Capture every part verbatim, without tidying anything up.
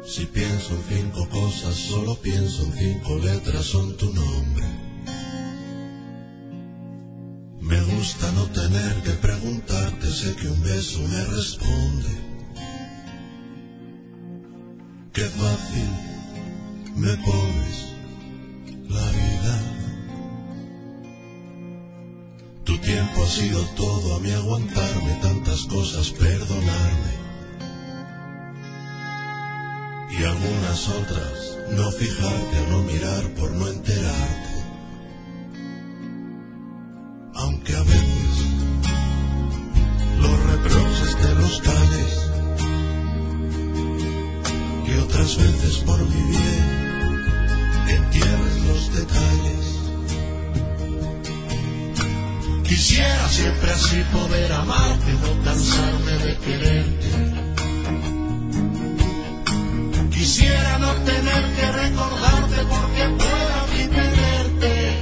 Si pienso en cinco cosas, solo pienso en cinco letras, son tu nombre. Me gusta no tener que preguntarte, sé que un beso me responde. Qué fácil me pones la vida. Tu tiempo ha sido todo, a mí aguantarme tantas cosas, perdonarme. Y algunas otras, no fijarte o no mirar por no enterarte. Aunque a veces los reproches te los calles, y otras veces por mi bien entierres los detalles. Quisiera siempre así poder amarte, no cansarme de quererte. Quisiera no tener que recordarte porque pueda a mí tenerte.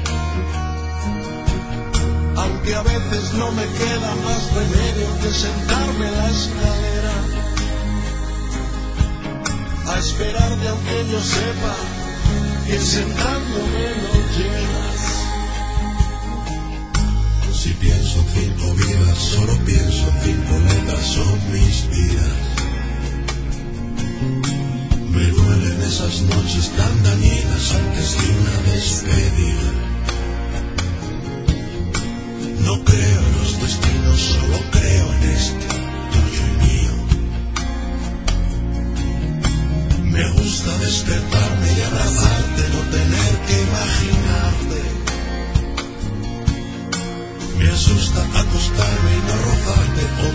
Aunque a veces no me queda más remedio que sentarme en la escalera a esperarte, aunque yo sepa que sentándome no llegas. Si pienso en cinco vidas, solo pienso en cinco letras, son mis vidas. Me duelen esas noches tan dañinas antes de una despedida. No creo en los destinos, solo creo en este, tuyo y mío. Me gusta despertarme y abrazarte, no tener que imaginarte. Me asusta acostarme y no rozarte o